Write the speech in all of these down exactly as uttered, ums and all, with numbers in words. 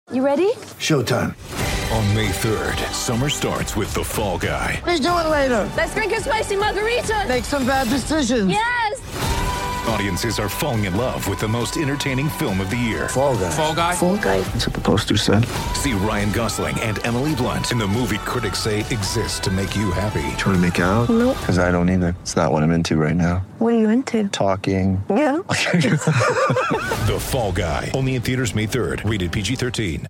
You ready? Showtime. On May third, summer starts with The Fall Guy. Let's do it later. Let's drink a spicy margarita. Make some bad decisions. Yes. Audiences are falling in love with the most entertaining film of the year. Fall Guy. Fall Guy? Fall Guy. That's what the poster said. See Ryan Gosling and Emily Blunt in the movie critics say exists to make you happy. Trying to make it out? Nope. Because I don't either. It's not what I'm into right now. What are you into? Talking. Yeah. The Fall Guy. Only in theaters May third. Rated P G thirteen.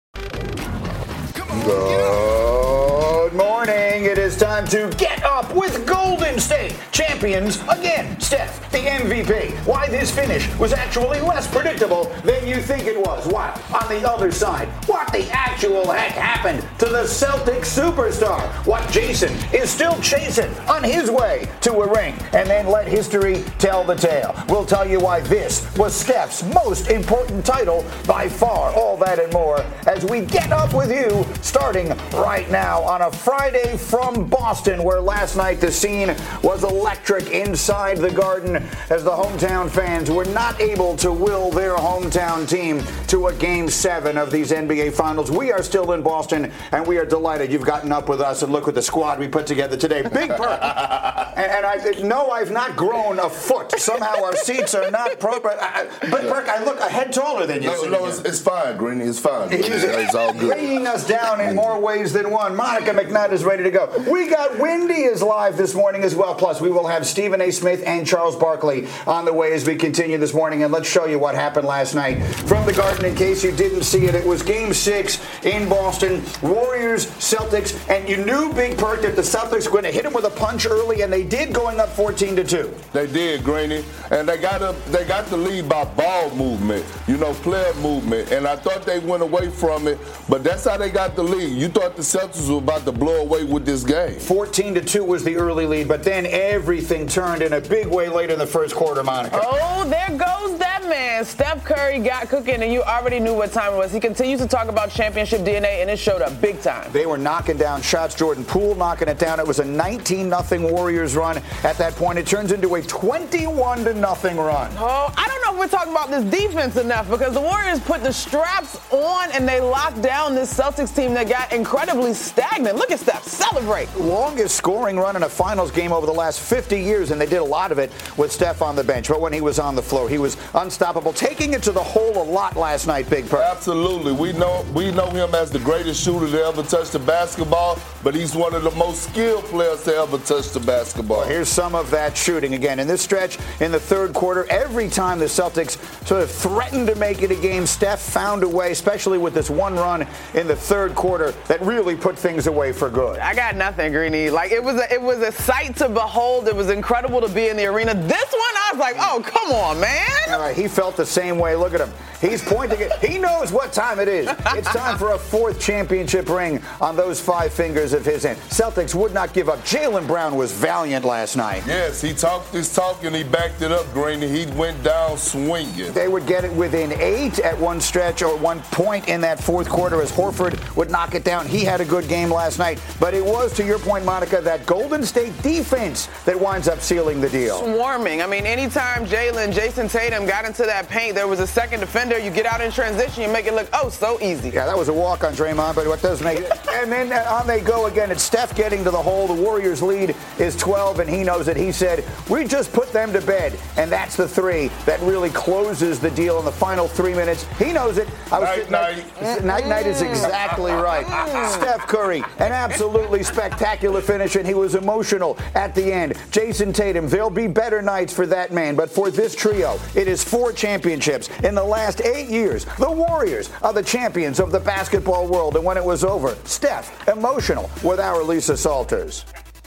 Good morning. It is time to get up with Golden State. Champions again. Steph, the M V P. Why this finish was actually less predictable than you think it was. Why? On the other side, what the actual heck happened to the Celtics superstar? What Jason is still chasing on his way to a ring. And then let history tell the tale. We'll tell you why this was Steph's most important title by far. All that and more as we get up with you starting right now on a Friday from Boston, where last night the scene was electric inside the Garden as the hometown fans were not able to will their hometown team to a game seven of these N B A Finals. We are still in Boston, and we are delighted you've gotten up with us, and look at the squad we put together today. Big Perk. and, and I no, I've not grown a foot. Somehow our seats are not proper. I, but Perk, I look a head taller than you. No, no, it's, it's fine, Greeny. It's fine. It's, it's all good. Bringing us down in more ways than one. Monica McNutt is ready to go. We got Wendy is live this morning as well. Plus, we will have Stephen A. Smith and Charles Barkley on the way as we continue this morning. And let's show you what happened last night from the Garden. In case you didn't see it, it was Game Six in Boston. Warriors, Celtics, and you knew, Big Perk, that the Celtics were going to hit them with a punch early, and they did, going up fourteen to two. They did, Greeny, and they got a, they got the lead by ball movement, you know, player movement. And I thought they went away from it, but that's how they got the lead. You thought the Celtics were about to blow away with this game. fourteen to two was the early lead, but then everything turned in a big way late in the first quarter, Monica. Oh, there goes that man. Steph Curry got cooking, and you already knew what time it was. He continues to talk about championship D N A, and it showed up big time. They were knocking down shots. Jordan Poole knocking it down. It was a nineteen nothing Warriors run. At that point, it turns into a twenty-one to nothing run. Oh, I don't know if we're talking about this defense enough, because the Warriors put the straps on, and they locked down this Celtics team that got incredibly stagnant. Look at Steph celebrate. Longest scoring run in a finals game over the last fifty years, and they did a lot of it with Steph on the bench. But when he was on the floor, he was unstoppable, taking it to the hole a lot last night, Big Perk. Absolutely. We know we know him as the greatest shooter to ever touch the basketball, but he's one of the most skilled players to ever touch the basketball. Well, here's some of that shooting again. In this stretch, in the third quarter, every time the Celtics sort of threatened to make it a game, Steph found a way, especially with this one run in the third quarter that really put things away for good. I got nothing, Greeny. Like, it was a, it was a sight to behold. It was incredible to be in the arena. This one, I was like, oh, come on, man. All right, he felt the same way. Look at him. He's pointing it. He knows what time it is. It's time for a fourth championship ring on those five fingers of his hand. Celtics would not give up. Jaylen Brown was valiant last night. Yes, he talked his talk and he backed it up, Greeny. He went down swinging. They would get it within eight at one stretch or one point in that fourth quarter as Horford would knock it down. He had a good game last night. But it was, to your point, Monica, that Golden State defense that winds up sealing the deal. Swarming. I mean, anytime Jaylen, Jason Tatum got into that paint, there was a second defender. You get out in transition, you make it look, oh, so easy. Yeah, that was a walk on Draymond, but what does make it. And then on they go again. It's Steph getting to the hole. The Warriors lead is twelve, and he knows it. He said, we just put them to bed. And that's the three that really closes the deal in the final three minutes. He knows it. I was night, night. Night, night, night is exactly right. Steph Curry, an absolutely spectacular finish, and he was emotional at the end. Jason Tatum, there'll be better nights for that man, but for this trio, it is four championships in the last eight years. The Warriors are the champions of the basketball world, and when it was over, Steph, emotional with our Lisa Salters.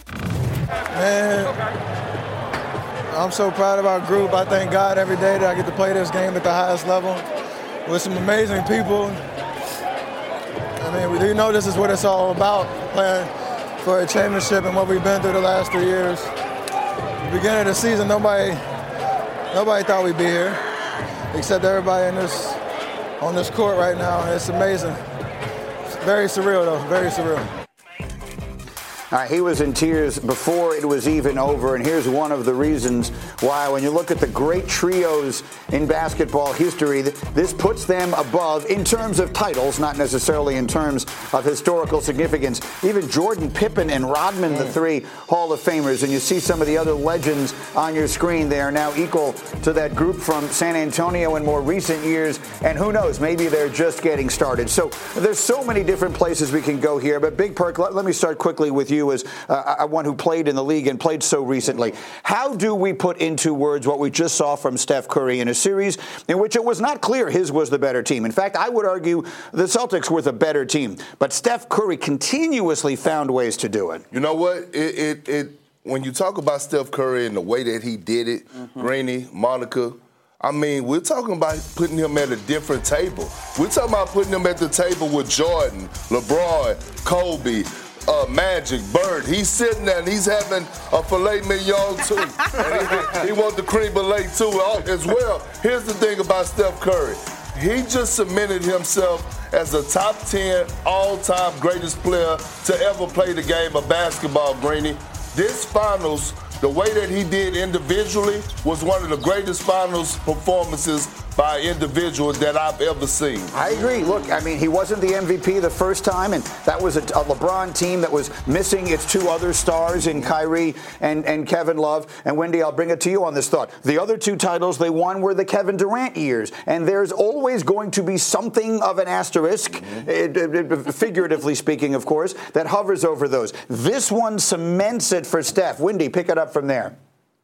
Man, I'm so proud of our group. I thank God every day that I get to play this game at the highest level with some amazing people. I mean, we do know this is what it's all about, playing for a championship and what we've been through the last three years. At the beginning of the season, nobody, nobody thought we'd be here, except everybody in this, on this court right now. It's amazing. It's very surreal, though, very surreal. Uh, he was in tears before it was even over, and here's one of the reasons why when you look at the great trios in basketball history, this puts them above in terms of titles, not necessarily in terms of historical significance. Even Jordan, Pippen, and Rodman, the three Hall of Famers, and you see some of the other legends on your screen. They are now equal to that group from San Antonio in more recent years, and who knows, maybe they're just getting started. So there's so many different places we can go here, but Big Perk, let, let me start quickly with you as uh, one who played in the league and played so recently. How do we put into words what we just saw from Steph Curry in a series in which it was not clear his was the better team? In fact, I would argue the Celtics were the better team, but Steph Curry continuously found ways to do it. You know what? It, it, it when you talk about Steph Curry and the way that he did it, mm-hmm. Greeny, Monica, I mean, we're talking about putting him at a different table. We're talking about putting him at the table with Jordan, LeBron, Kobe, uh, Magic, Bird. He's sitting there and he's having a filet mignon too. and he, he wants the cream brulee too as well. Here's the thing about Steph Curry. He just cemented himself as a top ten all-time greatest player to ever play the game of basketball, Greeny. This finals, the way that he did individually was one of the greatest finals performances by an individual that I've ever seen. I agree. Look, I mean, he wasn't the M V P the first time, and that was a, a LeBron team that was missing its two other stars in Kyrie and, and Kevin Love. And Wendy, I'll bring it to you on this thought. The other two titles they won were the Kevin Durant years, and there's always going to be something of an asterisk, mm-hmm. it, it, it, figuratively speaking, of course, that hovers over those. This one cements it for Steph. Wendy, pick it up from there.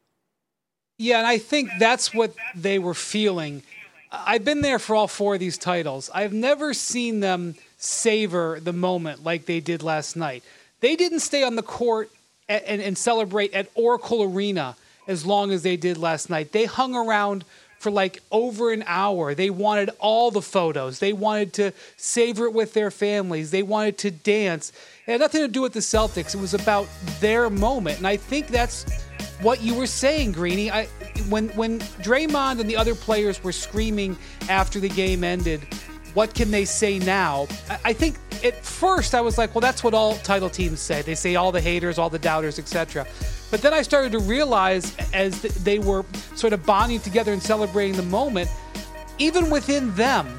Yeah, and I think that's what they were feeling. I've been there for all four of these titles. I've never seen them savor the moment like they did last night. They didn't stay on the court and, and, and celebrate at Oracle Arena as long as they did last night. They hung around for like over an hour. They wanted all the photos. They wanted to savor it with their families. They wanted to dance. It had nothing to do with the Celtics. It was about their moment. And I think that's what you were saying, Greeny. I, when when Draymond and the other players were screaming after the game ended, what can they say now? I, I think at first I was like, well, that's what all title teams say. They say all the haters, all the doubters, et cetera. But then I started to realize as th- they were sort of bonding together and celebrating the moment, even within them,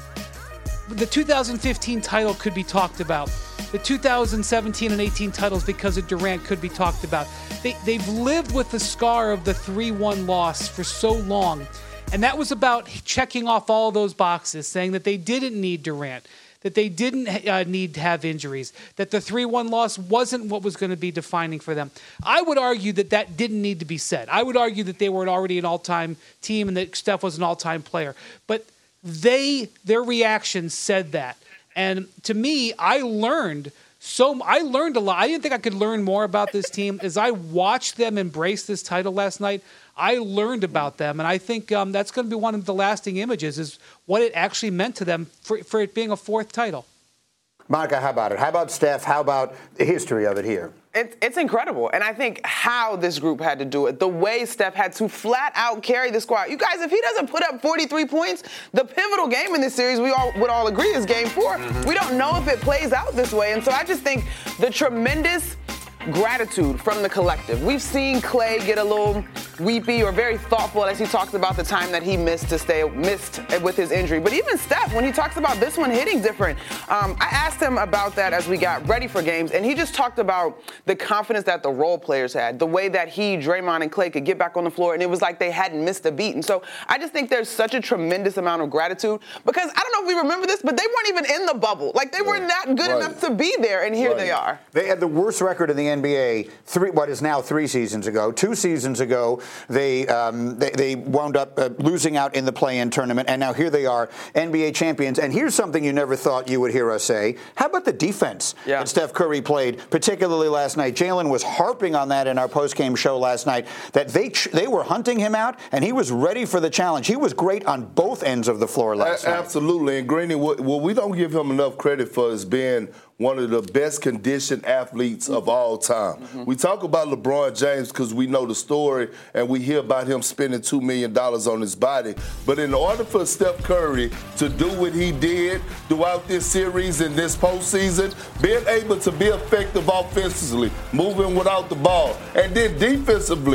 the two thousand fifteen title could be talked about. The two thousand seventeen and eighteen titles because of Durant could be talked about. They, they've lived with the scar of the three one loss for so long. And that was about checking off all those boxes, saying that they didn't need Durant, that they didn't uh, need to have injuries, that the three one loss wasn't what was going to be defining for them. I would argue that that didn't need to be said. I would argue that they were already an all-time team and that Steph was an all-time player. But they, their reactions said that. And to me, I learned so I learned a lot. I didn't think I could learn more about this team. As I watched them embrace this title last night, I learned about them. And I think um, that's going to be one of the lasting images is what it actually meant to them for, for it being a fourth title. Monica, how about it? How about Steph? How about the history of it here? It, it's incredible. And I think how this group had to do it, the way Steph had to flat out carry the squad. You guys, if he doesn't put up forty-three points, the pivotal game in this series, we all would all agree is game four. Mm-hmm. We don't know if it plays out this way. And so I just think the tremendous gratitude from the collective. We've seen Clay get a little weepy or very thoughtful as he talks about the time that he missed to stay missed with his injury. But even Steph, when he talks about this one hitting different, um, I asked him about that as we got ready for games, and he just talked about the confidence that the role players had, the way that he, Draymond, and Clay could get back on the floor, and it was like they hadn't missed a beat. And so I just think there's such a tremendous amount of gratitude because I don't know if we remember this, but they weren't even in the bubble. Like they were not good right. enough to be there, and here right. they are. They had the worst record in the N B A three, what is now three seasons ago. Two seasons ago, they um, they, they wound up uh, losing out in the play-in tournament, and now here they are, N B A champions. And here's something you never thought you would hear us say. How about the defense yeah. that Steph Curry played, particularly last night? Jalen was harping on that in our post-game show last night, that they ch- they were hunting him out, and he was ready for the challenge. He was great on both ends of the floor last a- night. Absolutely. And Greeny, well, we don't give him enough credit for his being one of the best conditioned athletes of all time. Mm-hmm. We talk about LeBron James because we know the story and we hear about him spending two million dollars on his body. But in order for Steph Curry to do what he did throughout this series and this postseason, being able to be effective offensively, moving without the ball, and then defensively,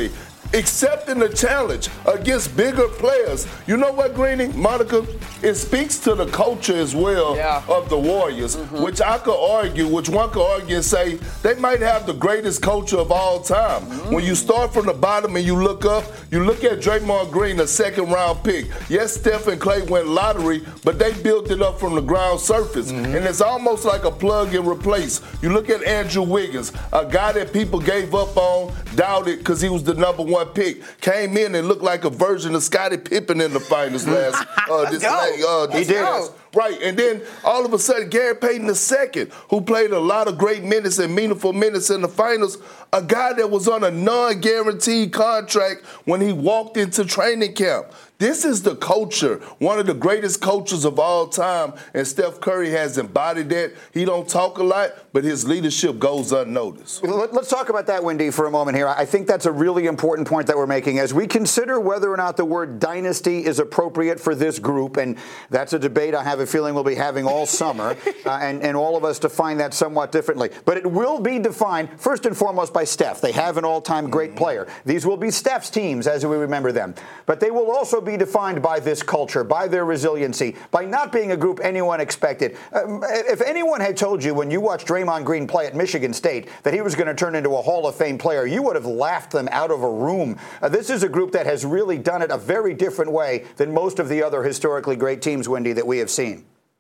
accepting the challenge against bigger players. You know what, Greeny, Monica? It speaks to the culture as well yeah. of the Warriors, mm-hmm. which I could argue, which one could argue and say they might have the greatest culture of all time. Mm-hmm. When you start from the bottom and you look up, you look at Draymond Green, a second round pick. Yes, Steph and Clay went lottery, but they built it up from the ground surface. Mm-hmm. And it's almost like a plug and replace. You look at Andrew Wiggins, a guy that people gave up on, doubted because he was the number one pick, came in and looked like a version of Scottie Pippen in the finals last uh, this, last, uh, this he did. last. Right, and then all of a sudden, Gary Payton the second, who played a lot of great minutes and meaningful minutes in the finals, a guy that was on a non-guaranteed contract when he walked into training camp. This is the culture, one of the greatest coaches of all time, and Steph Curry has embodied that. He don't talk a lot, but his leadership goes unnoticed. Let's talk about that, Wendy, for a moment here. I think that's a really important point that we're making as we consider whether or not the word dynasty is appropriate for this group, and that's a debate I have a feeling we'll be having all summer, uh, and, and all of us define that somewhat differently. But it will be defined, first and foremost, by Steph. They have an all-time great player. These will be Steph's teams as we remember them. But they will also be defined by this culture, by their resiliency, by not being a group anyone expected. Um, if anyone had told you when you watched Draymond Green play at Michigan State that he was going to turn into a Hall of Fame player, you would have laughed them out of a room. Uh, this is a group that has really done it a very different way than most of the other historically great teams, Wendy, that we have seen.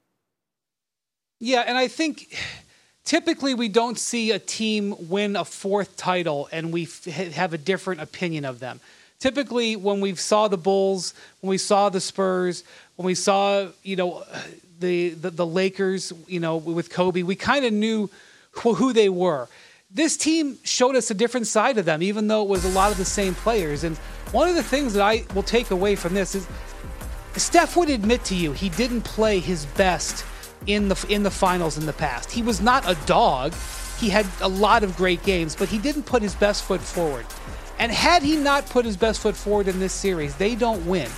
Yeah, and I think typically we don't see a team win a fourth title and we f- have a different opinion of them. Typically, when we saw the Bulls, when we saw the Spurs, when we saw, you know, the the, the Lakers, you know, with Kobe, we kind of knew who, who they were. This team showed us a different side of them, even though it was a lot of the same players. And one of the things that I will take away from this is Steph would admit to you he didn't play his best in the in the finals in the past. He was not a dog. He had a lot of great games, but he didn't put his best foot forward. And had he not put his best foot forward in this series, they don't win.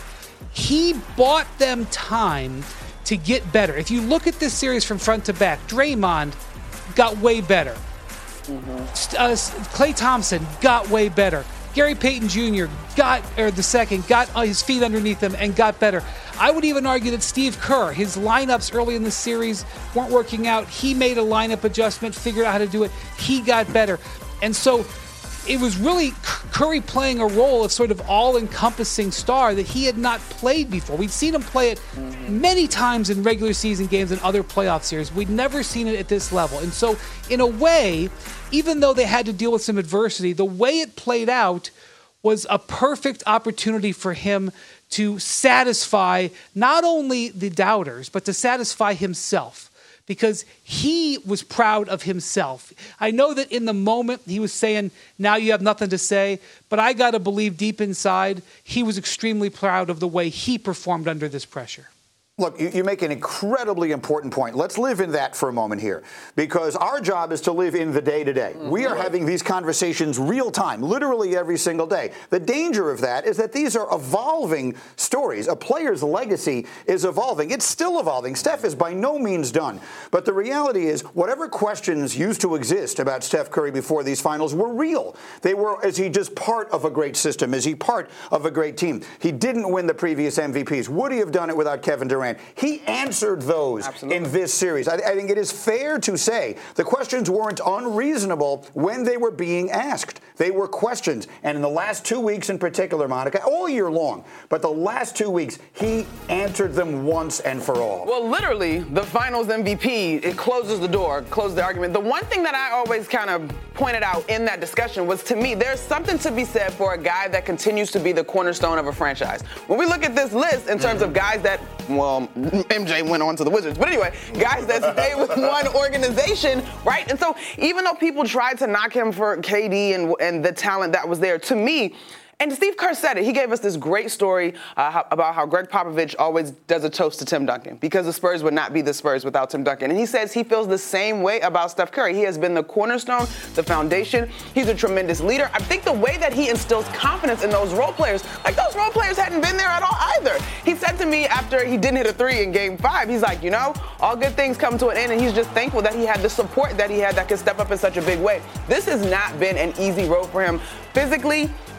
He bought them time to get better. If you look at this series from front to back, Draymond got way better. Mm-hmm. Uh, Klay Thompson got way better. Gary Payton Junior got, or the second, got his feet underneath him and got better. I would even argue that Steve Kerr, his lineups early in the series weren't working out. He made a lineup adjustment, figured out how to do it. He got better. And so it was really Curry playing a role of sort of all-encompassing star that he had not played before. We'd seen him play it many times in regular season games and other playoff series. We'd never seen it at this level. And so, in a way, even though they had to deal with some adversity, the way it played out was a perfect opportunity for him to satisfy not only the doubters, but to satisfy himself. Because he was proud of himself. I know that in the moment he was saying, now you have nothing to say, but I got to believe deep inside he was extremely proud of the way he performed under this pressure. Look, you, you make an incredibly important point. Let's live in that for a moment here, because our job is to live in the day-to-day. Mm-hmm. We are having these conversations real time, literally every single day. The danger of that is that these are evolving stories. A player's legacy is evolving. It's still evolving. Steph is by no means done. But the reality is, whatever questions used to exist about Steph Curry before these finals were real. They were, is he just part of a great system? Is he part of a great team? He didn't win the previous M V Ps. Would he have done it without Kevin Durant? He answered those Absolutely. in this series. I, I think it is fair to say the questions weren't unreasonable when they were being asked. They were questions. And in the last two weeks in particular, Monica, all year long, but the last two weeks, he answered them once and for all. Well, literally, the finals M V P, it closes the door, closes the argument. The one thing that I always kind of pointed out in that discussion was, to me, there's something to be said for a guy that continues to be the cornerstone of a franchise. When we look at this list in terms mm-hmm. of guys that, well, M J went on to the Wizards. But anyway, guys that stay with one organization, right? And so even though people tried to knock him for K D and, and the talent that was there, to me, and Steve Kerr said it. He gave us this great story uh, how, about how Greg Popovich always does a toast to Tim Duncan because the Spurs would not be the Spurs without Tim Duncan. And he says he feels the same way about Steph Curry. He has been the cornerstone, the foundation. He's a tremendous leader. I think the way that he instills confidence in those role players, like those role players hadn't been there at all either. He said to me after he didn't hit a three in game five, he's like, you know, all good things come to an end, and he's just thankful that he had the support that he had that could step up in such a big way. This has not been an easy road for him physically, mentally,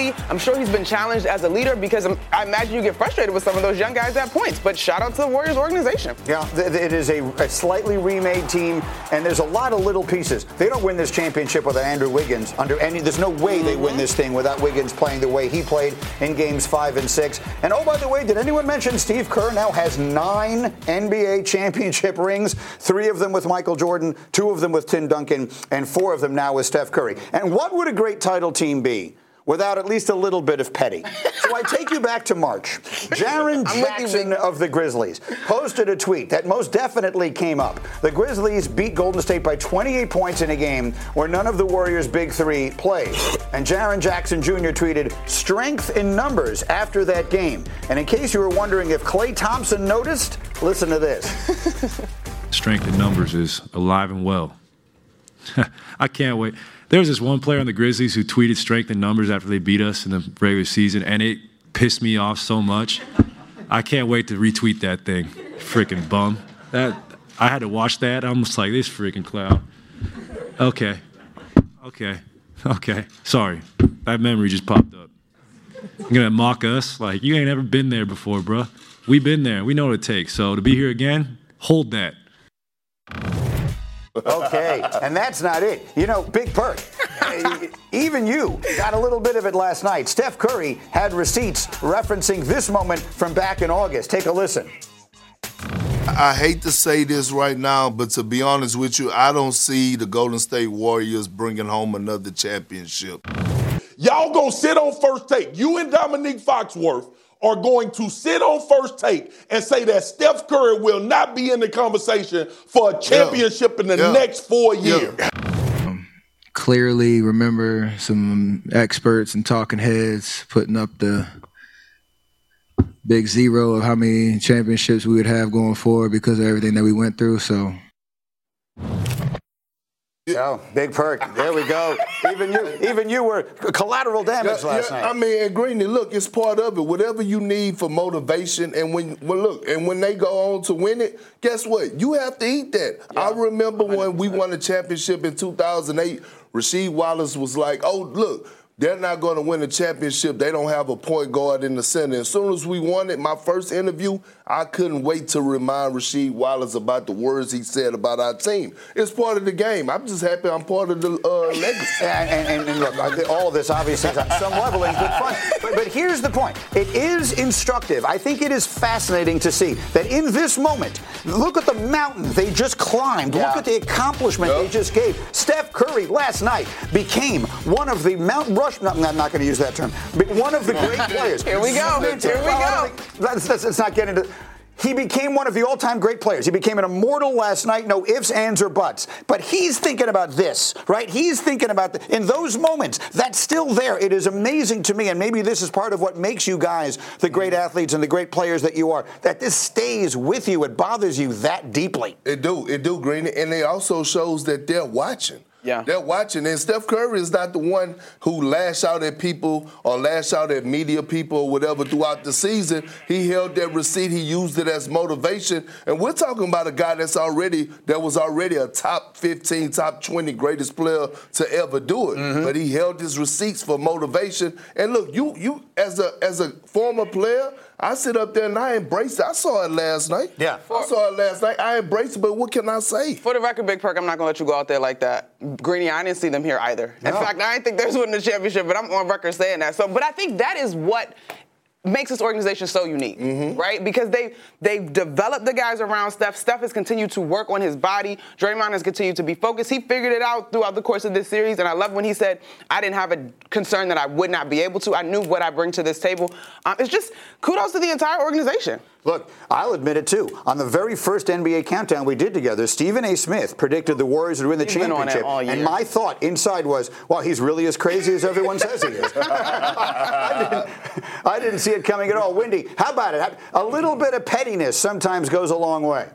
mentally. I'm sure he's been challenged as a leader because I'm, I imagine you get frustrated with some of those young guys at points. But shout out to the Warriors organization. Yeah, it is a, a slightly remade team, and there's a lot of little pieces. They don't win this championship without Andrew Wiggins. Under any, there's no way they win this thing without Wiggins playing the way he played in games five and six. And oh, by the way, did anyone mention Steve Kerr now has nine N B A championship rings? Three of them with Michael Jordan, two of them with Tim Duncan, and four of them now with Steph Curry. And what would a great title team be without at least a little bit of petty? So I take you back to March. Jaren Jackson of the Grizzlies posted a tweet that most definitely came up. The Grizzlies beat Golden State by twenty-eight points in a game where none of the Warriors' big three played. And Jaren Jackson Junior tweeted, "Strength in numbers" after that game. And in case you were wondering if Klay Thompson noticed, listen to this. Strength in numbers is alive and well. I can't wait. There was this one player on the Grizzlies who tweeted strength in numbers after they beat us in the regular season, and it pissed me off so much. I can't wait to retweet that thing. Freaking bum. That I had to watch that. I'm just like, this freaking clown. Okay. Okay. Okay. Sorry. That memory just popped up. You're going to mock us? Like, you ain't ever been there before, bro. We been there. We know what it takes. So to be here again, hold that. Okay, and that's not it. You know, Big Perk, even you got a little bit of it last night. Steph Curry had receipts referencing this moment from back in August. Take a listen. I hate to say this right now, but to be honest with you, I don't see the Golden State Warriors bringing home another championship. Y'all gonna sit on First Take. You and Dominique Foxworth are going to sit on First Take and say that Steph Curry will not be in the conversation for a championship yeah. in the yeah. next four years. Yeah. Um, clearly remember some experts and talking heads putting up the big zero of how many championships we would have going forward because of everything that we went through. So. Oh, Big Perk. There we go. Even you, even you were collateral damage yeah, last yeah, night. I mean, and Greeny, look, it's part of it. Whatever you need for motivation, and when, well, look, and when they go on to win it, guess what? You have to eat that. Yeah. I remember when we won a championship in two thousand eight. Rasheed Wallace was like, "Oh, look." They're not going to win a championship. They don't have a point guard in the center. As soon as we won it, my first interview, I couldn't wait to remind Rasheed Wallace about the words he said about our team. It's part of the game. I'm just happy I'm part of the uh, legacy. And, and, and look, all of this obviously is on some level in good fun. But, but here's the point. It is instructive. I think it is fascinating to see that in this moment, look at the mountain they just climbed. Yeah. Look at the accomplishment yep. they just gave. Steph Curry last night became one of the Mount Rushmore. No, I'm not going to use that term. But one of the great players. Here we go. Here we go. Let's, let's, let's not get into. He became one of the all-time great players. He became an immortal last night. No ifs, ands, or buts. But he's thinking about this, right? He's thinking about the, in those moments. That's still there. It is amazing to me, and maybe this is part of what makes you guys the great athletes and the great players that you are. That this stays with you. It bothers you that deeply. It do. It do, Greeny. And it also shows that they're watching. Yeah. They're watching. And Steph Curry is not the one who lash out at people or lash out at media people or whatever throughout the season. He held that receipt. He used it as motivation. And we're talking about a guy that's already, that was already a top fifteen, top twenty greatest player to ever do it. Mm-hmm. But he held his receipts for motivation. And look, you you as a as a former player, I sit up there and I embrace it. I saw it last night. Yeah. I saw it last night. I embraced it, but what can I say? For the record, Big Perk, I'm not going to let you go out there like that. Greeny, I didn't see them here either. In no. fact, I didn't think there's winning the championship, but I'm on record saying that. So, but I think that is what makes this organization so unique, mm-hmm. right? Because they, they've developed the guys around Steph. Steph has continued to work on his body. Draymond has continued to be focused. He figured it out throughout the course of this series, and I love when he said, I didn't have a concern that I would not be able to. I knew what I bring to this table. Um, it's just kudos to the entire organization. Look, I'll admit it, too. On the very first N B A countdown we did together, Stephen A. Smith predicted the Warriors would win the he's championship. And my thought inside was, well, he's really as crazy as everyone says he is. I, didn't, I didn't see it coming at all. Windy, how about it? A little bit of pettiness sometimes goes a long way.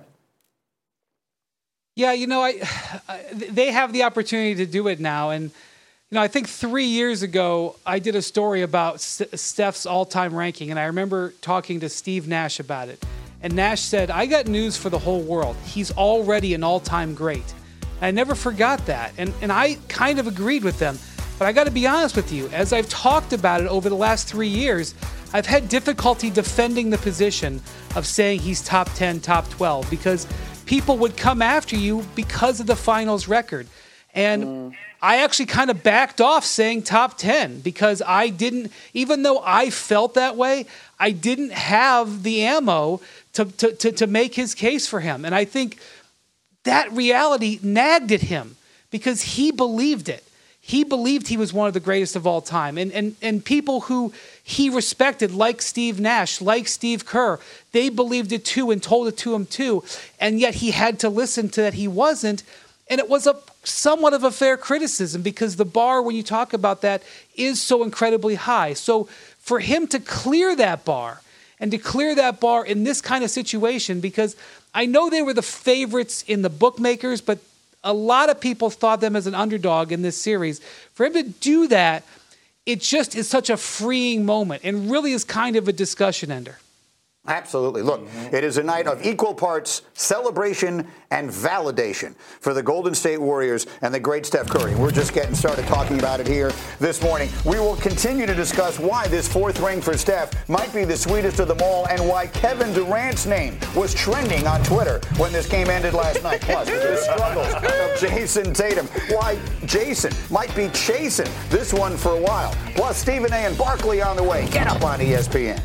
Yeah, you know, I, I they have the opportunity to do it now. And, you know, I think three years ago, I did a story about S- Steph's all-time ranking, and I remember talking to Steve Nash about it. And Nash said, I got news for the whole world. He's already an all-time great. I never forgot that, and, and I kind of agreed with them. But I got to be honest with you, as I've talked about it over the last three years, I've had difficulty defending the position of saying he's top ten, top twelve, because people would come after you because of the finals record. And mm. I actually kind of backed off saying top ten because I didn't, even though I felt that way, I didn't have the ammo to, to, to, to make his case for him. And I think that reality nagged at him because he believed it. He believed he was one of the greatest of all time. And, and, and people who he respected, like Steve Nash, like Steve Kerr, they believed it too and told it to him too. And yet he had to listen to that he wasn't. And it was a somewhat of a fair criticism because the bar, when you talk about that, is so incredibly high. So for him to clear that bar and to clear that bar in this kind of situation, because I know they were the favorites in the bookmakers, but a lot of people thought them as an underdog in this series. For him to do that, it just is such a freeing moment and really is kind of a discussion ender. Absolutely. Look, it is a night of equal parts celebration and validation for the Golden State Warriors and the great Steph Curry. We're just getting started talking about it here this morning. We will continue to discuss why this fourth ring for Steph might be the sweetest of them all and why Kevin Durant's name was trending on Twitter when this game ended last night. Plus, the struggles of Jason Tatum. Why Jason might be chasing this one for a while. Plus, Stephen A. and Barkley on the way. Get up on E S P N.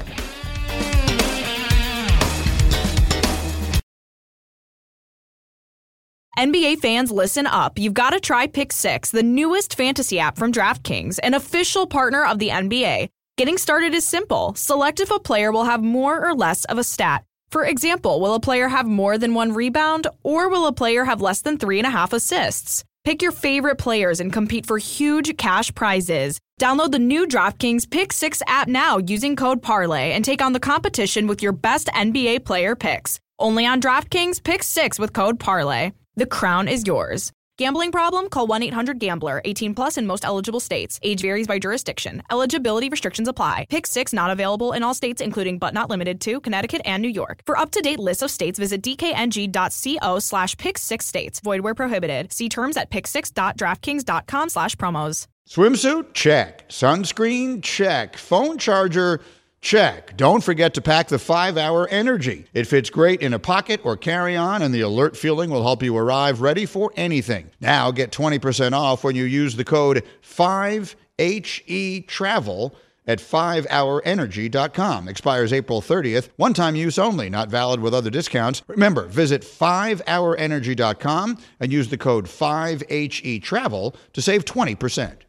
N B A fans, listen up. You've got to try Pick Six, the newest fantasy app from DraftKings, an official partner of the N B A. Getting started is simple. Select if a player will have more or less of a stat. For example, will a player have more than one rebound, or will a player have less than three and a half assists? Pick your favorite players and compete for huge cash prizes. Download the new DraftKings Pick Six app now using code Parlay and take on the competition with your best N B A player picks. Only on DraftKings Pick Six with code Parlay. The crown is yours. Gambling problem? Call one eight hundred gambler. eighteen plus in most eligible states. Age varies by jurisdiction. Eligibility restrictions apply. Pick Six not available in all states, including but not limited to Connecticut and New York. For up-to-date lists of states, visit dkng.co slash pick six states. Void where prohibited. See terms at pick six dot draftkings dot com slash promos. Swimsuit? Check. Sunscreen? Check. Phone charger? Check. Don't forget to pack the five hour Energy. It fits great in a pocket or carry-on, and the alert feeling will help you arrive ready for anything. Now get twenty percent off when you use the code five H E travel at five hour energy dot com. Expires April thirtieth. One-time use only, not valid with other discounts. Remember, visit five hour energy dot com and use the code five H E travel to save twenty percent.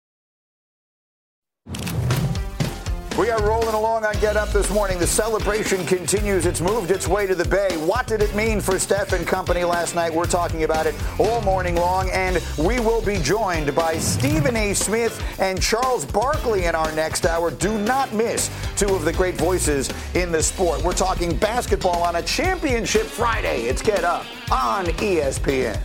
We are rolling along on Get Up this morning. The celebration continues. It's moved its way to the Bay. What did it mean for Steph and company last night? We're talking about it all morning long, and we will be joined by Stephen A. Smith and Charles Barkley in our next hour. Do not miss two of the great voices in the sport. We're talking basketball on a championship Friday. It's Get Up on E S P N.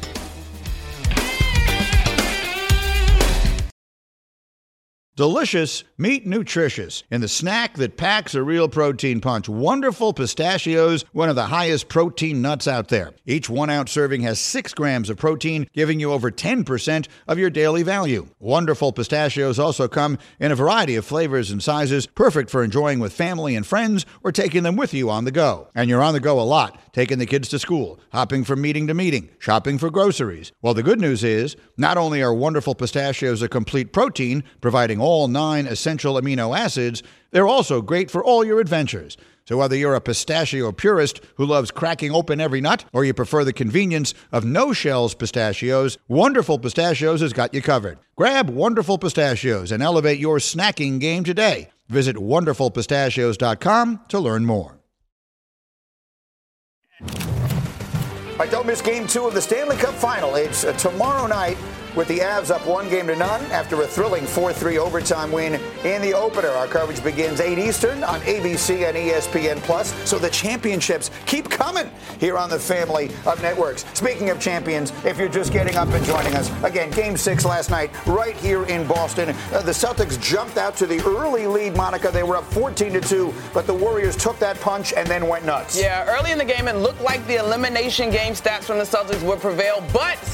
Delicious, meet nutritious. In the snack that packs a real protein punch, Wonderful Pistachios, one of the highest protein nuts out there. Each one-ounce serving has six grams of protein, giving you over ten percent of your daily value. Wonderful Pistachios also come in a variety of flavors and sizes, perfect for enjoying with family and friends or taking them with you on the go. And you're on the go a lot, taking the kids to school, hopping from meeting to meeting, shopping for groceries. Well, the good news is, not only are Wonderful Pistachios a complete protein, providing all nine essential amino acids, they're also great for all your adventures. So whether you're a pistachio purist who loves cracking open every nut, or you prefer the convenience of no-shells pistachios, Wonderful Pistachios has got you covered. Grab Wonderful Pistachios and elevate your snacking game today. Visit wonderful pistachios dot com to learn more. All right, don't miss game two of the Stanley Cup Final. It's uh, tomorrow night with the Avs up one game to none after a thrilling four three overtime win in the opener. Our coverage begins eight Eastern on A B C and E S P N Plus. So the championships keep coming here on the family of networks. Speaking of champions, if you're just getting up and joining us, again, game six last night right here in Boston. Uh, the Celtics jumped out to the early lead, Monica. They were up fourteen to two, but the Warriors took that punch and then went nuts. Yeah, early in the game, it looked like the elimination game stats from the Celtics would prevail, but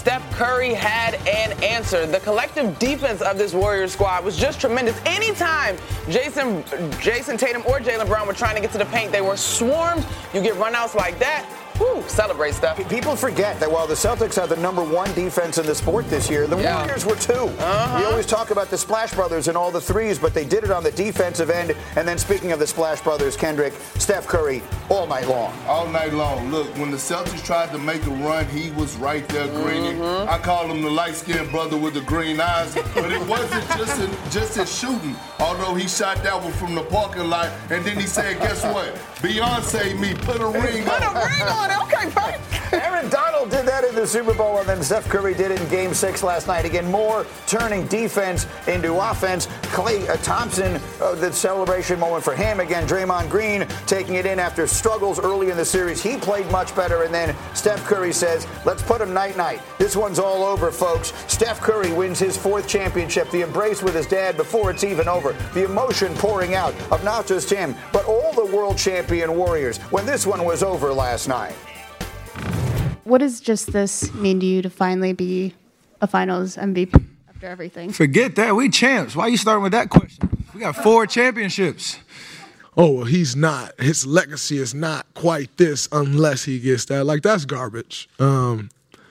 Steph Curry had an answer. The collective defense of this Warriors squad was just tremendous. Anytime Jason, Jason Tatum or Jaylen Brown were trying to get to the paint, they were swarmed. You get runouts like that. Woo, celebrate, Steph. People forget that while the Celtics are the number one defense in the sport this year, the Yeah. Warriors were two. Uh-huh. We always talk about the Splash Brothers and all the threes, but they did it on the defensive end. And then speaking of the Splash Brothers, Kendrick, Steph Curry, all night long. All night long. Look, when the Celtics tried to make a run, he was right there grinning. Mm-hmm. I call him the light-skinned brother with the green eyes, but it wasn't just a, just his shooting. Although he shot that one from the parking lot, and then he said, guess what? Beyonce me, put a ring Put on. a ring on it. Okay, fine. Aaron Donald did that in the Super Bowl, and then Steph Curry did it in Game Six last night. Again, more turning defense into offense. Klay uh, Thompson, uh, the celebration moment for him. Again, Draymond Green taking it in after struggles early in the series. He played much better, and then Steph Curry says, let's put him night-night. This one's all over, folks. Steph Curry wins his fourth championship. The embrace with his dad before it's even over. The emotion pouring out of not just him, but all the world champion Warriors when this one was over last night. What does just this mean to you to finally be a finals M V P after everything? Forget that. We champs. Why are you starting with that question? We got four championships. Oh, well, he's not. His legacy is not quite this unless he gets that. Like, that's garbage. Um,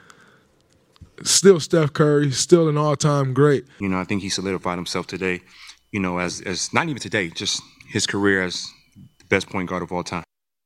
still Steph Curry, still an all-time great. You know, I think he solidified himself today, you know, as, as not even today, just his career as the best point guard of all time.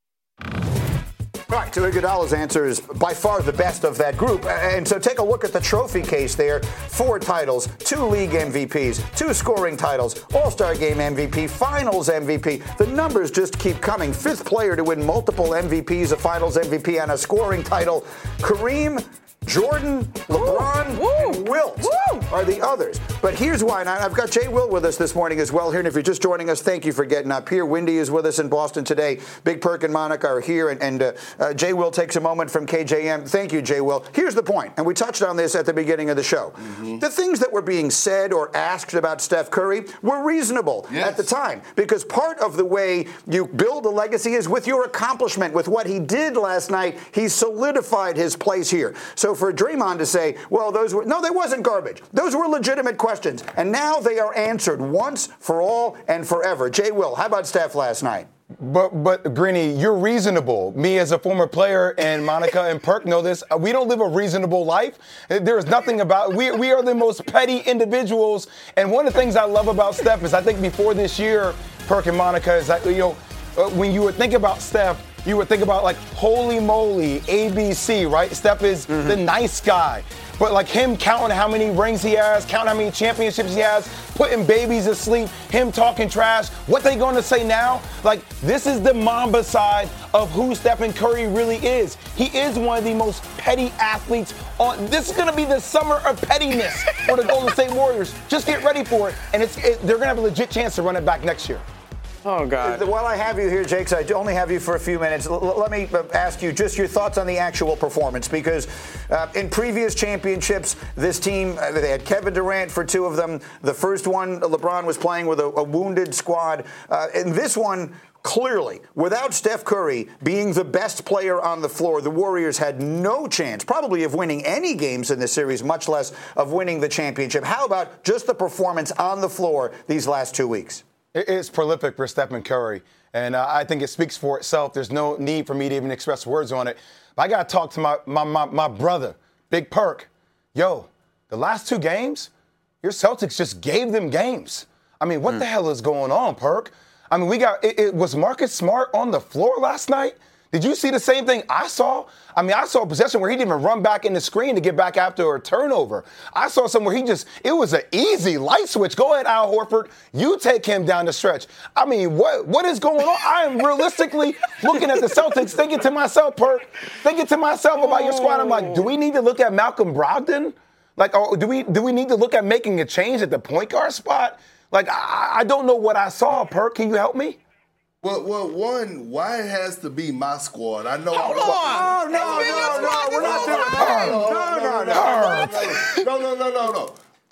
All right, so Iguodala's answer is by far the best of that group. And so take a look at the trophy case there. Four titles, two league M V Ps, two scoring titles, All-Star Game M V P, Finals M V P. The numbers just keep coming. Fifth player to win multiple M V Ps, a Finals M V P, and a scoring title. Kareem, Jordan, LeBron, Woo. and Wilt Woo. are the others. But here's why. And I've got Jay Will with us this morning as well here. And if you're just joining us, thank you for getting up here. Wendy is with us in Boston today. Big Perk and Monica are here. And, and uh, uh, Jay Will takes a moment from K J M. Thank you, Jay Will. Here's the point. And we touched on this at the beginning of the show. Mm-hmm. The things that were being said or asked about Steph Curry were reasonable yes. at the time. Because part of the way you build a legacy is with your accomplishment. With what he did last night, he solidified his place here. So for Draymond to say, well, those were, no, they wasn't garbage. Those were legitimate questions. And now they are answered once, for all, and forever. Jay Will, how about Steph last night? But, but Greeny, you're reasonable. Me as a former player and Monica and Perk know this. We don't live a reasonable life. There is nothing about, we, we are the most petty individuals. And one of the things I love about Steph is I think before this year, Perk and Monica, is that, you know, when you would think about Steph, you would think about like, holy moly, A B C, right? Steph is mm-hmm. the nice guy. But like him counting how many rings he has, counting how many championships he has, putting babies to sleep, him talking trash, what they going to say now? Like, this is the Mamba side of who Stephen Curry really is. He is one of the most petty athletes on. This is going to be the summer of pettiness for the Golden State Warriors. Just get ready for it, and it's it, they're going to have a legit chance to run it back next year. Oh, God. While I have you here, Jake, I only have you for a few minutes. L- let me ask you just your thoughts on the actual performance, because uh, in previous championships, this team, uh, they had Kevin Durant for two of them. The first one, LeBron was playing with a, a wounded squad. Uh, in this one, clearly, without Steph Curry being the best player on the floor, the Warriors had no chance, probably, of winning any games in this series, much less of winning the championship. How about just the performance on the floor these last two weeks? It's prolific for Stephen Curry, and uh, I think it speaks for itself. There's no need for me to even express words on it. But I got to talk to my, my, my, my brother, Big Perk. Yo, the last two games, your Celtics just gave them games. I mean, what mm. the hell is going on, Perk? I mean, we got it, it was Marcus Smart on the floor last night? Did you see the same thing I saw? I mean, I saw a possession where he didn't even run back in the screen to get back after a turnover. I saw some where he just, it was an easy light switch. Go ahead, Al Horford. You take him down the stretch. I mean, what what is going on? I am realistically looking at the Celtics, thinking to myself, Perk, thinking to myself about your squad. I'm like, do we need to look at Malcolm Brogdon? Like, oh, do we do we need to look at making a change at the point guard spot? Like, I, I don't know what I saw, Perk. Can you help me? Well, well, one, why it has to be my squad? I know. Hold I'm, on. No, no, no, no, we're not doing that. No, no, no, no, no, no, no, no, no.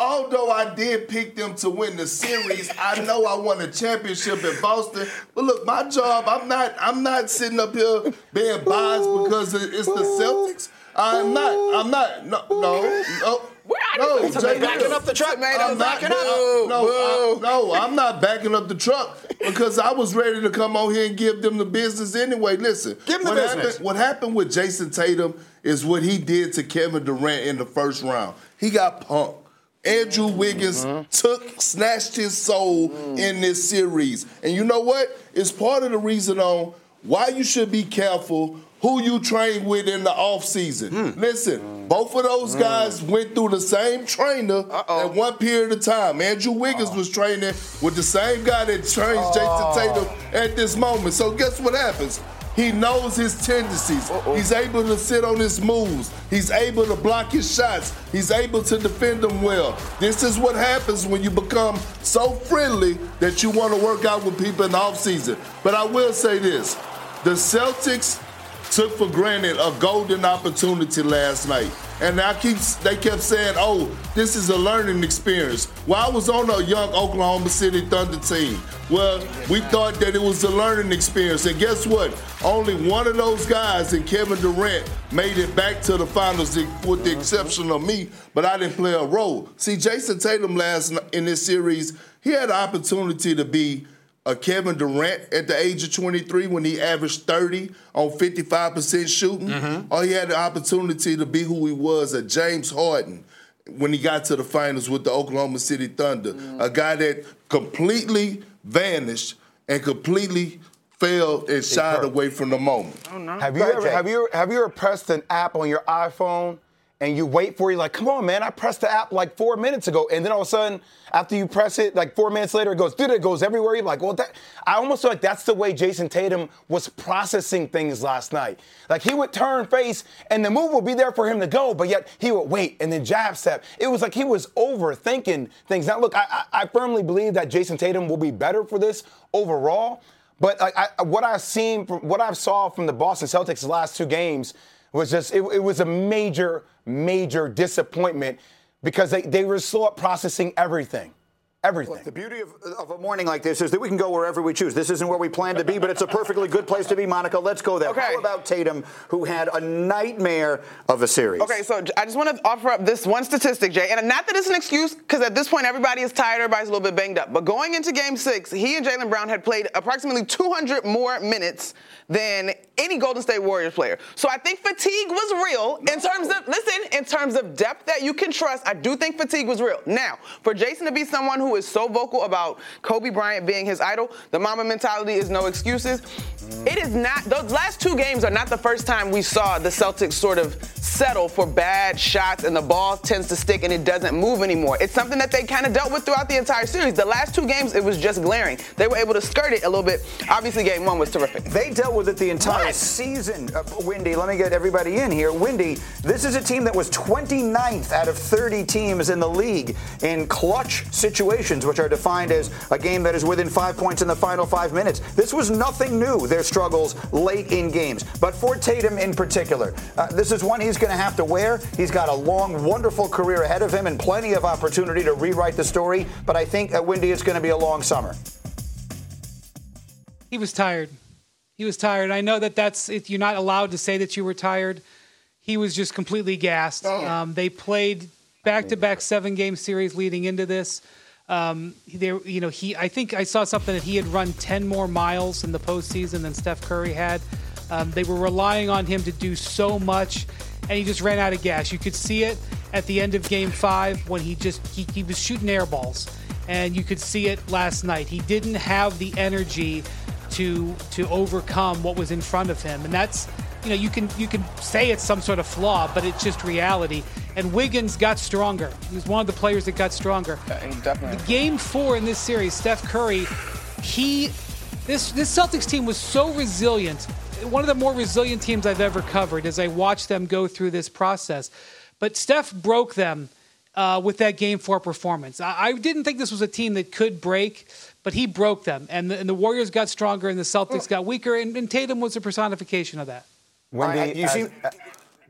although I did pick them to win the series, I know I won a championship in Boston. But look, my job, I'm not I'm not sitting up here being biased because it's the Celtics. I'm not. I'm not. No, no, no. No, Jay, backing up the truck, man. I'm not, backing no, up. no, I, no, I'm not backing up the truck because I was ready to come on here and give them the business anyway. Listen, give them the what business. Happened, what happened with Jason Tatum is what he did to Kevin Durant in the first round. He got punked. Andrew Wiggins mm-hmm. took, snatched his soul mm. in this series. And you know what? It's part of the reason on why you should be careful who you train with in the offseason. Mm. Listen, mm. both of those guys mm. went through the same trainer Uh-oh. at one period of time. Andrew Wiggins oh. was training with the same guy that trains oh. Jason Tatum at this moment. So guess what happens? He knows his tendencies. Uh-oh. He's able to sit on his moves. He's able to block his shots. He's able to defend them well. This is what happens when you become so friendly that you want to work out with people in the offseason. But I will say this. The Celtics took for granted a golden opportunity last night. And I keep, they kept saying, oh, this is a learning experience. Well, I was on a young Oklahoma City Thunder team. Well, we thought that it was a learning experience. And guess what? Only one of those guys, and Kevin Durant, made it back to the finals with the exception of me, but I didn't play a role. See, Jason Tatum last night in this series, he had an opportunity to be a Kevin Durant at the age of twenty-three when he averaged thirty on fifty-five percent shooting, mm-hmm. or he had the opportunity to be who he was, a James Harden, when he got to the finals with the Oklahoma City Thunder, mm-hmm. a guy that completely vanished and completely fell and shied away from the moment. Oh, no. Have you ever have you have you ever pressed an app on your iPhone and you wait for it, like, come on, man, I pressed the app like four minutes ago, and then all of a sudden, after you press it, like four minutes later, it goes, dude, it goes everywhere. You're like, well, that, I almost feel like that's the way Jason Tatum was processing things last night. Like, he would turn face, and the move would be there for him to go, but yet he would wait and then jab step. It was like he was overthinking things. Now, look, I, I, I firmly believe that Jason Tatum will be better for this overall, but like, I, what I've seen, from, what I've saw from the Boston Celtics' last two games was just, it, it was a major, major disappointment because they, they were slow at processing everything. Everything. Look, the beauty of, of a morning like this is that we can go wherever we choose. This isn't where we plan to be, but it's a perfectly good place to be, Monica. Let's go there. Okay. How about Tatum, who had a nightmare of a series? Okay, so I just want to offer up this one statistic, Jay, and not that it's an excuse, because at this point everybody is tired, everybody's a little bit banged up. But going into Game Six, he and Jaylen Brown had played approximately two hundred more minutes than any Golden State Warriors player. So I think fatigue was real in terms of, listen, in terms of depth that you can trust. I do think fatigue was real. Now, for Jason to be someone who is so vocal about Kobe Bryant being his idol, the Mamba mentality is no excuses. It is not, those last two games are not the first time we saw the Celtics sort of settle for bad shots and the ball tends to stick and it doesn't move anymore. It's something that they kind of dealt with throughout the entire series. The last two games, it was just glaring. They were able to skirt it a little bit. Obviously, game one was terrific. They dealt with it the entire what? season. Uh, Wendy, let me get everybody in here. Wendy, this is a team that was twenty-ninth out of thirty teams in the league in clutch situations, which are defined as a game that is within five points in the final five minutes. This was nothing new, their struggles late in games. But for Tatum in particular, uh, this is one he's going to have to wear. He's got a long, wonderful career ahead of him and plenty of opportunity to rewrite the story. But I think, uh, Wendy, it's going to be a long summer. He was tired. He was tired. I know that that's it, you're not allowed to say that you were tired. He was just completely gassed. Oh. Um, they played back-to-back seven-game series leading into this. Um, there, you know, he. I think I saw something that he had run ten more miles in the postseason than Steph Curry had. Um, they were relying on him to do so much, and he just ran out of gas. You could see it at the end of Game Five when he just he, he was shooting air balls, and you could see it last night. He didn't have the energy to to overcome what was in front of him, and that's, you know, you can you can say it's some sort of flaw, but it's just reality. And Wiggins got stronger. He was one of the players that got stronger. Yeah, definitely. The game four in this series, Steph Curry, he this this Celtics team was so resilient. One of the more resilient teams I've ever covered as I watched them go through this process. But Steph broke them uh, with that game four performance. I, I didn't think this was a team that could break, but he broke them. And the, and the Warriors got stronger and the Celtics got weaker, and, and Tatum was a personification of that. Wendy, you as, see,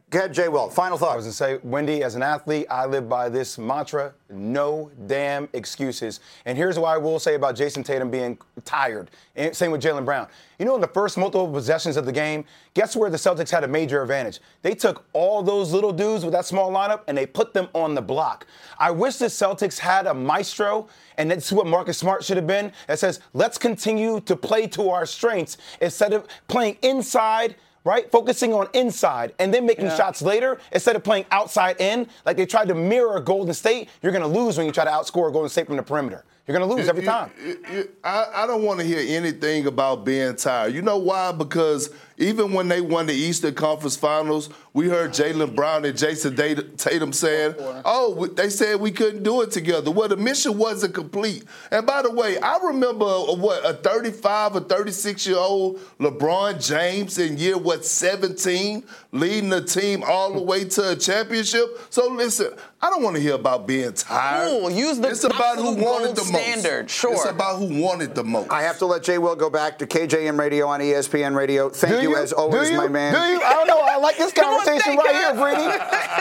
Go ahead, Jay Will. Final thought. I was going to say, Wendy, as an athlete, I live by this mantra, no damn excuses. And here's what I will say about Jason Tatum being tired. And same with Jaylen Brown. You know, in the first multiple possessions of the game, guess where the Celtics had a major advantage? They took all those little dudes with that small lineup and they put them on the block. I wish the Celtics had a maestro, and that's what Marcus Smart should have been, that says, let's continue to play to our strengths instead of playing inside, right? Focusing on inside and then making yeah. shots later instead of playing outside in. Like they tried to mirror Golden State. You're going to lose when you try to outscore Golden State from the perimeter. You're going to lose it, every it, time. It, it, I, I don't want to hear anything about being tired. You know why? Because even when they won the Eastern Conference Finals, we heard Jaylen Brown and Jason Tatum saying, oh, they said we couldn't do it together. Well, the mission wasn't complete. And by the way, I remember, what, a thirty-five or thirty-six-year-old LeBron James in year, what, seventeen, leading the team all the way to a championship. So listen, I don't want to hear about being tired. Cool. Use the it's about who wanted the standard. most. Sure. It's about who wanted the most. I have to let Jay Will go back to K J M Radio on E S P N Radio. Thank Do you, you as always, Do you? my man. Do you? I don't know. I like this conversation right here, Brady.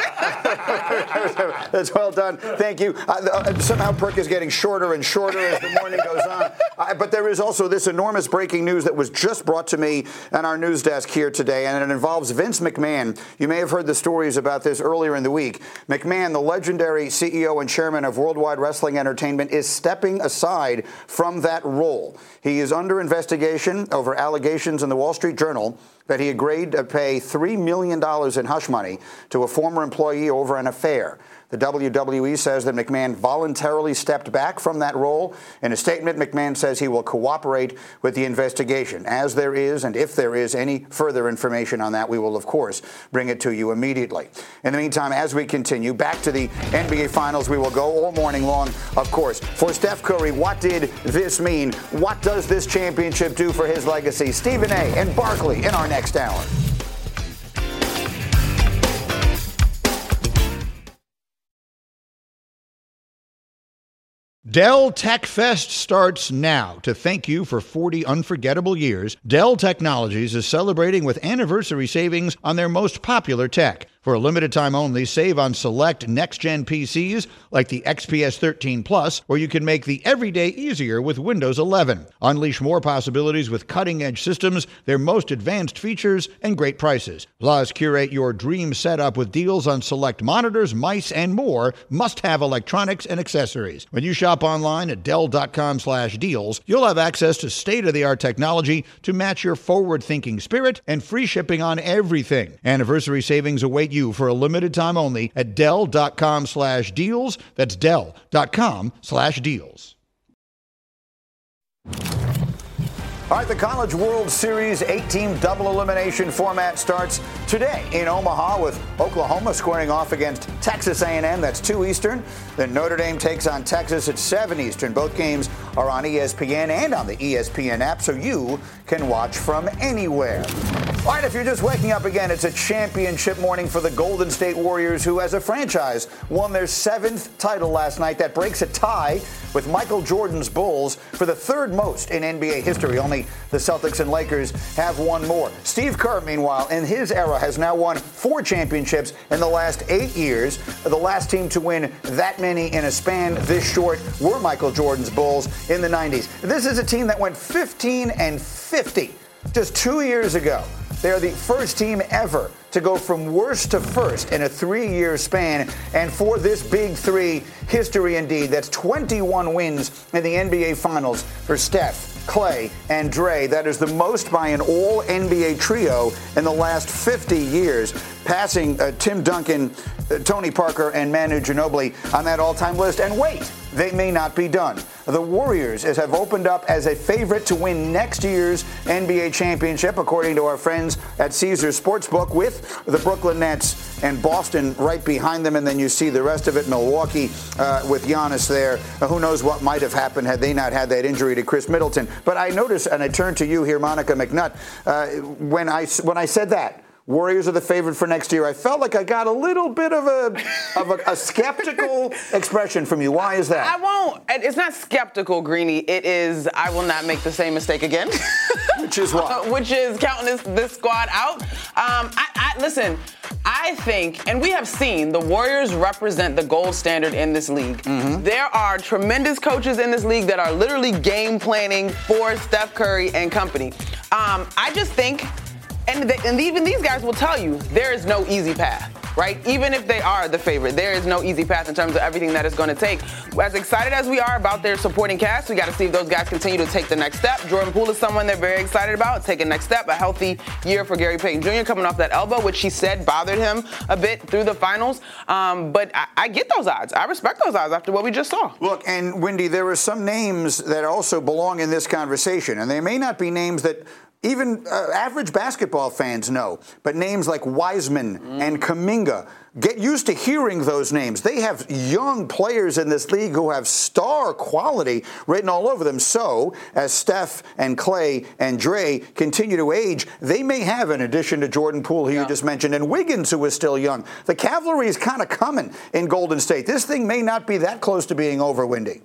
That's well done. Thank you. Uh, uh, somehow Perk is getting shorter and shorter as the morning goes on. Uh, but there is also this enormous breaking news that was just brought to me on our news desk here today, and it involves Vince McMahon. You may have heard the stories about this earlier in the week. McMahon, the legendary C E O and chairman of Worldwide Wrestling Entertainment, is stepping aside from that role. He is under investigation over allegations in the Wall Street Journal that he agreed to pay three million dollars in hush money to a former employee over an affair. The W W E says that McMahon voluntarily stepped back from that role. In a statement, McMahon says he will cooperate with the investigation. As there is, and if there is any further information on that, we will, of course, bring it to you immediately. In the meantime, as we continue, back to the N B A Finals, we will go all morning long, of course. For Steph Curry, what did this mean? What does this championship do for his legacy? Stephen A. and Barkley in our next hour. Dell Tech Fest starts now. To thank you for forty unforgettable years, Dell Technologies is celebrating with anniversary savings on their most popular tech. For a limited time only, save on select next-gen P Cs like the X P S thirteen Plus, or you can make the everyday easier with Windows eleven. Unleash more possibilities with cutting-edge systems, their most advanced features, and great prices. Plus, curate your dream setup with deals on select monitors, mice, and more must-have electronics and accessories. When you shop online at Dell.com slash deals, you'll have access to state-of-the-art technology to match your forward-thinking spirit and free shipping on everything. Anniversary savings await you for a limited time only at Dell.com slash deals. That's Dell.com slash deals. All right, the College World Series eight-team double elimination format starts today in Omaha with Oklahoma squaring off against Texas A and M. That's two Eastern. Then Notre Dame takes on Texas at seven Eastern. Both games are on E S P N and on the E S P N app, so you can watch from anywhere. All right, if you're just waking up again, it's a championship morning for the Golden State Warriors, who as a franchise won their seventh title last night. That breaks a tie with Michael Jordan's Bulls for the third most in N B A history. Only the Celtics and Lakers have won more. Steve Kerr, meanwhile, in his era, has now won four championships in the last eight years. The last team to win that many in a span this short were Michael Jordan's Bulls in the nineties. This is a team that went fifteen and fifty just two years ago. They are the first team ever to go from worst to first in a three-year span. And for this big three, history indeed. That's twenty-one wins in the N B A Finals for Steph, Clay, and Dre. That is the most by an all-N B A trio in the last fifty years, passing uh, Tim Duncan, uh, Tony Parker, and Manu Ginobili on that all-time list. And wait, they may not be done. The Warriors have opened up as a favorite to win next year's N B A championship, according to our friends at Caesars Sportsbook, with the Brooklyn Nets and Boston right behind them. And then you see the rest of it, Milwaukee uh, with Giannis there. Uh, who knows what might have happened had they not had that injury to Chris Middleton. But I notice, and I turn to you here, Monica McNutt, uh, when I when I said that, Warriors are the favorite for next year, I felt like I got a little bit of a of a, a skeptical expression from you. Why is that? I won't. It's not skeptical, Greeny. It is, I will not make the same mistake again. Which is what? Which is counting this, this squad out. Um, I, I, listen, I think, and we have seen, the Warriors represent the gold standard in this league. Mm-hmm. There are tremendous coaches in this league that are literally game planning for Steph Curry and company. Um, I just think, and, the, and even these guys will tell you, there is no easy path. Right? Even if they are the favorite, there is no easy path in terms of everything that it's going to take. As excited as we are about their supporting cast, we got to see if those guys continue to take the next step. Jordan Poole is someone they're very excited about. Take a next step, a healthy year for Gary Payton Junior coming off that elbow, which he said bothered him a bit through the finals. Um, but I, I get those odds. I respect those odds after what we just saw. Look, and Wendy, there are some names that also belong in this conversation, and they may not be names that even uh, average basketball fans know, but names like Wiseman mm. and Kuminga, get used to hearing those names. They have young players in this league who have star quality written all over them. So, as Steph and Clay and Dre continue to age, they may have, in addition to Jordan Poole, who yeah. you just mentioned, and Wiggins, who is still young. The cavalry is kind of coming in Golden State. This thing may not be that close to being over, Wendy.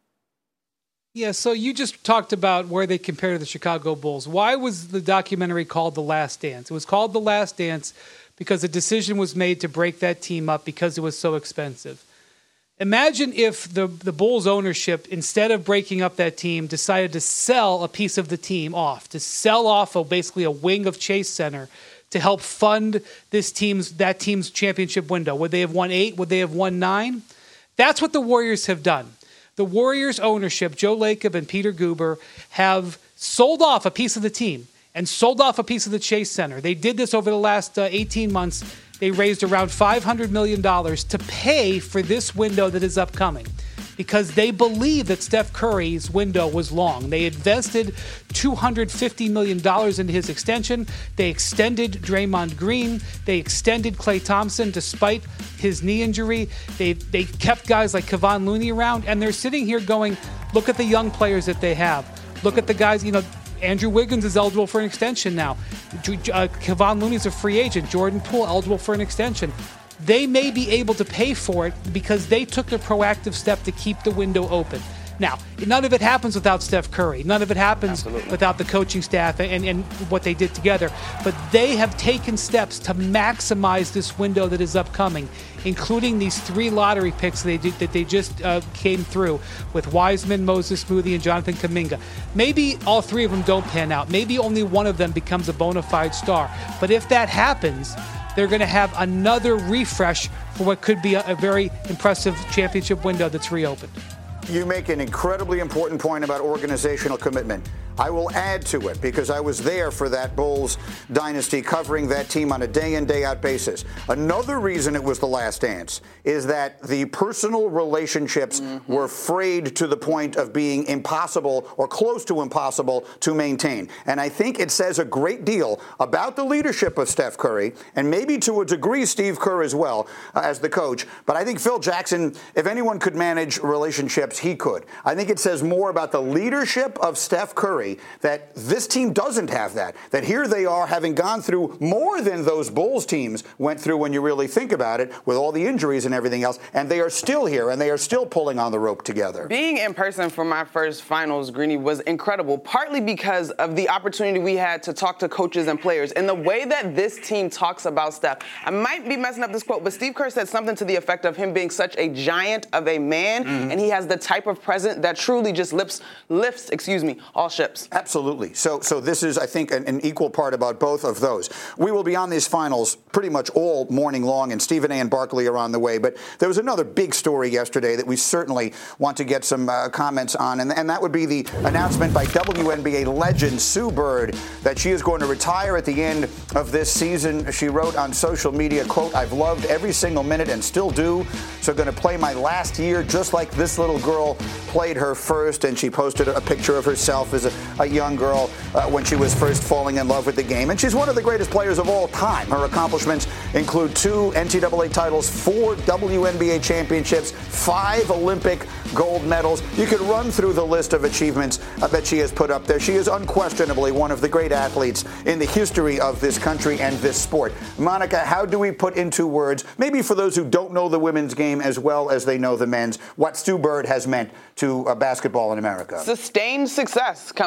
Yeah, so you just talked about where they compare to the Chicago Bulls. Why was the documentary called The Last Dance? It was called The Last Dance because a decision was made to break that team up because it was so expensive. Imagine if the, the Bulls ownership, instead of breaking up that team, decided to sell a piece of the team off, to sell off a, basically a wing of Chase Center to help fund this team's that team's championship window. Would they have won eight? Would they have won nine? That's what the Warriors have done. The Warriors ownership, Joe Lacob and Peter Guber, have sold off a piece of the team and sold off a piece of the Chase Center. They did this over the last uh, eighteen months. They raised around five hundred million dollars to pay for this window that is upcoming because they believe that Steph Curry's window was long. They invested two hundred fifty million dollars into his extension. They extended Draymond Green. They extended Klay Thompson despite his knee injury. They they kept guys like Kevon Looney around, and they're sitting here going, look at the young players that they have. Look at the guys, you know, Andrew Wiggins is eligible for an extension now. Uh, Kevon Looney's a free agent. Jordan Poole eligible for an extension. They may be able to pay for it because they took the proactive step to keep the window open. Now, none of it happens without Steph Curry. None of it happens Absolutely. without the coaching staff and, and what they did together. But they have taken steps to maximize this window that is upcoming, including these three lottery picks that they, did, that they just uh, came through with Wiseman, Moses Moody, and Jonathan Kuminga. Maybe all three of them don't pan out. Maybe only one of them becomes a bona fide star. But if that happens, they're going to have another refresh for what could be a, a very impressive championship window that's reopened. You make an incredibly important point about organizational commitment. I will add to it because I was there for that Bulls dynasty, covering that team on a day in, day out basis. Another reason it was the last dance is that the personal relationships mm-hmm. were frayed to the point of being impossible or close to impossible to maintain. And I think it says a great deal about the leadership of Steph Curry, and maybe to a degree Steve Kerr as well uh, as the coach. But I think Phil Jackson, if anyone could manage relationships, he could. I think it says more about the leadership of Steph Curry that this team doesn't have that, that here they are having gone through more than those Bulls teams went through when you really think about it, with all the injuries and everything else, and they are still here, and they are still pulling on the rope together. Being in person for my first finals, Greeny, was incredible, partly because of the opportunity we had to talk to coaches and players, and the way that this team talks about Steph. I might be messing up this quote, but Steve Kerr said something to the effect of him being such a giant of a man, mm-hmm. and he has the type of presence that truly just lifts, lifts, excuse me, all ships. Absolutely. So so this is, I think, an, an equal part about both of those. We will be on these finals pretty much all morning long, and Stephen A. and Barkley are on the way. But there was another big story yesterday that we certainly want to get some uh, comments on, and, and that would be the announcement by W N B A legend Sue Bird that she is going to retire at the end of this season. She wrote on social media, quote, "I've loved every single minute and still do, so going to play my last year just like this little girl played her first." And she posted a picture of herself as a a young girl uh, when she was first falling in love with the game. And she's one of the greatest players of all time. Her accomplishments include two N C double A titles, four W N B A championships, five Olympic gold medals. You could run through the list of achievements uh, that she has put up there. She is unquestionably one of the great athletes in the history of this country and this sport. Monica, how do we put into words, maybe for those who don't know the women's game as well as they know the men's, what Sue Bird has meant to uh, basketball in America? Sustained success comes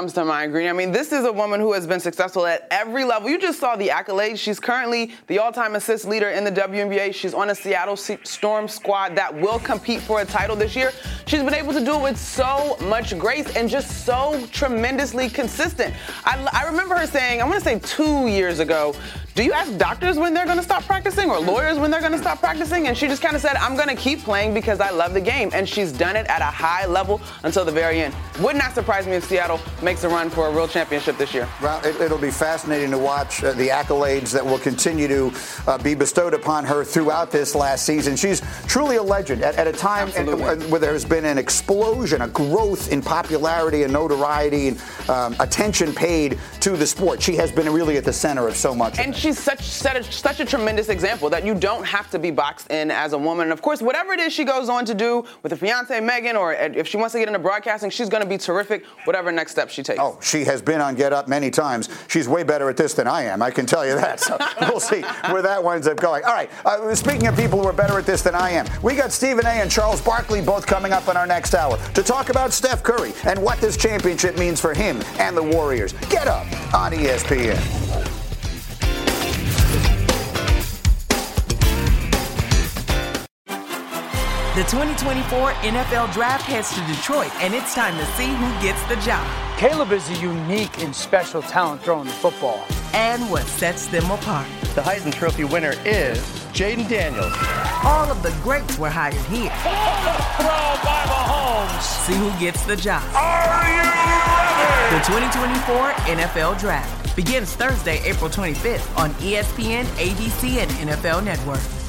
comes to mind, Green. I mean, this is a woman who has been successful at every level. You just saw the accolades. She's currently the all-time assist leader in the W N B A. She's on a Seattle Storm squad that will compete for a title this year. She's been able to do it with so much grace and just so tremendously consistent. I, I remember her saying, I want to say two years ago, do you ask doctors when they're going to stop practicing or lawyers when they're going to stop practicing? And she just kind of said, I'm going to keep playing because I love the game. And she's done it at a high level until the very end. Would not surprise me if Seattle makes a run for a real championship this year. Well, it, it'll be fascinating to watch uh, the accolades that will continue to uh, be bestowed upon her throughout this last season. She's truly a legend at, at a time and, uh, where there has been an explosion, a growth in popularity and notoriety and um, attention paid to the sport. She has been really at the center of so much. And she's such, such, a, such a tremendous example that you don't have to be boxed in as a woman. And of course, whatever it is she goes on to do with her fiance Megan, or if she wants to get into broadcasting, she's going to be terrific, whatever next step she takes. Oh, she has been on Get Up many times. She's way better at this than I am, I can tell you that. So we'll see where that winds up going. All right, uh, speaking of people who are better at this than I am, we got Stephen A. and Charles Barkley both coming up in our next hour to talk about Steph Curry and what this championship means for him and the Warriors. Get Up on E S P N. The twenty twenty-four N F L Draft heads to Detroit, and it's time to see who gets the job. Caleb is a unique and special talent throwing the football. And what sets them apart. The Heisman Trophy winner is Jaden Daniels. All of the greats were hired here. Throw by Mahomes. See who gets the job. Are you ready? The twenty twenty-four N F L Draft begins Thursday, April twenty-fifth on E S P N, A B C, and N F L Network.